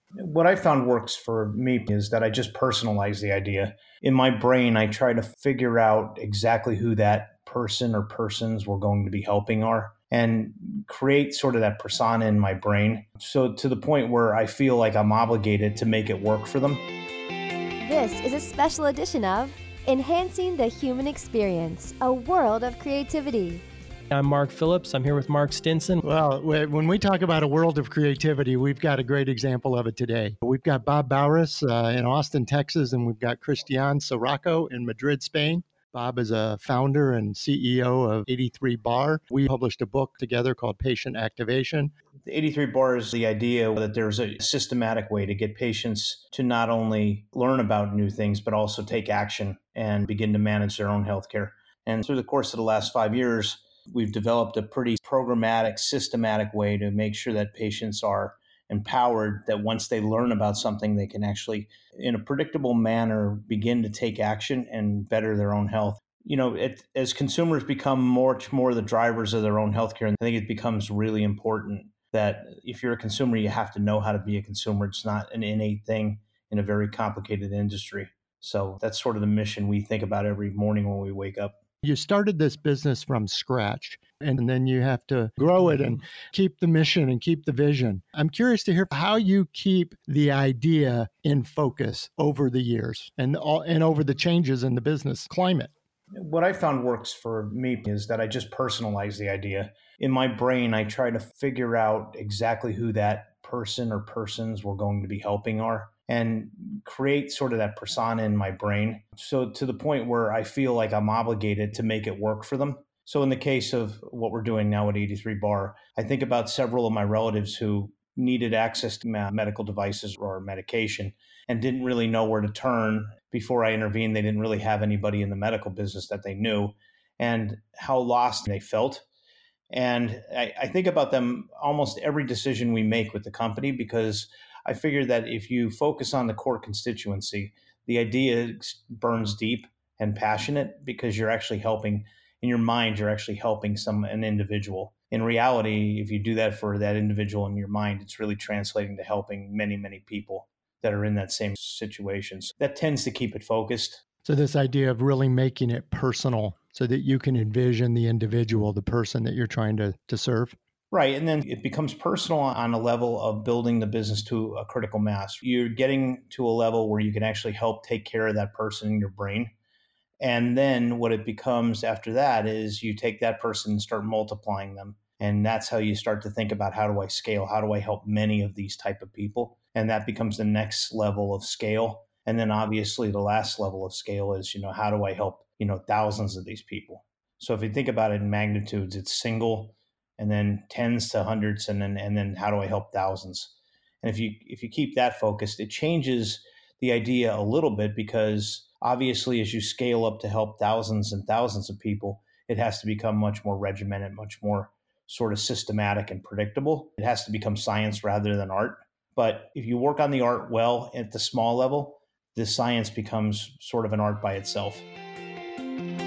What I found works for me is that I just personalize the idea. In my brain, I try to figure out exactly who that person or persons we're going to be helping are and create sort of that persona in my brain. So to the point where I feel like I'm obligated to make it work for them. This is a special edition of Enhancing the Human Experience, a World of Creativity. I'm Mark Phillips. I'm here with Mark Stinson. Well, when we talk about a world of creativity, we've got a great example of it today. We've got Bob Bowers in Austin, Texas, and we've got Christian Sirocco in Madrid, Spain. Bob is a founder and CEO of 83 Bar. We published a book together called Patient Activation. The 83 Bar is the idea that there's a systematic way to get patients to not only learn about new things, but also take action and begin to manage their own healthcare. And through the course of the last 5 years, we've developed a pretty programmatic, systematic way to make sure that patients are empowered, that once they learn about something, they can actually, in a predictable manner, begin to take action and better their own health. As consumers become much more the drivers of their own healthcare, I think it becomes really important that if you're a consumer, you have to know how to be a consumer. It's not an innate thing in a very complicated industry. So that's sort of the mission we think about every morning when we wake up. You started this business from scratch, and then you have to grow it and keep the mission and keep the vision. I'm curious to hear how you keep the idea in focus over the years and over the changes in the business climate. What I found works for me is that I just personalize the idea. In my brain, I try to figure out exactly who that person or persons we're going to be helping are and create sort of that persona in my brain. So to the point where I feel like I'm obligated to make it work for them. So in the case of what we're doing now at 83 Bar, I think about several of my relatives who needed access to medical devices or medication and didn't really know where to turn. Before I intervened, they didn't really have anybody in the medical business that they knew and how lost they felt. And I think about them almost every decision we make with the company, because I figure that if you focus on the core constituency, the idea burns deep and passionate because you're actually helping, in your mind, you're actually helping an individual. In reality, if you do that for that individual in your mind, it's really translating to helping many, many people that are in that same situation. So that tends to keep it focused. So this idea of really making it personal so that you can envision the individual, the person that you're trying to serve. Right. And then it becomes personal on a level of building the business to a critical mass. You're getting to a level where you can actually help take care of that person in your brain. And then what it becomes after that is you take that person and start multiplying them. And that's how you start to think about, how do I scale? How do I help many of these type of people? And that becomes the next level of scale. And then obviously the last level of scale is, how do I help, thousands of these people? So if you think about it in magnitudes, it's single, and then tens to hundreds, and then how do I help thousands? And if you keep that focused, it changes the idea a little bit, because obviously as you scale up to help thousands and thousands of people, it has to become much more regimented, much more sort of systematic and predictable. It has to become science rather than art. But if you work on the art well at the small level, the science becomes sort of an art by itself.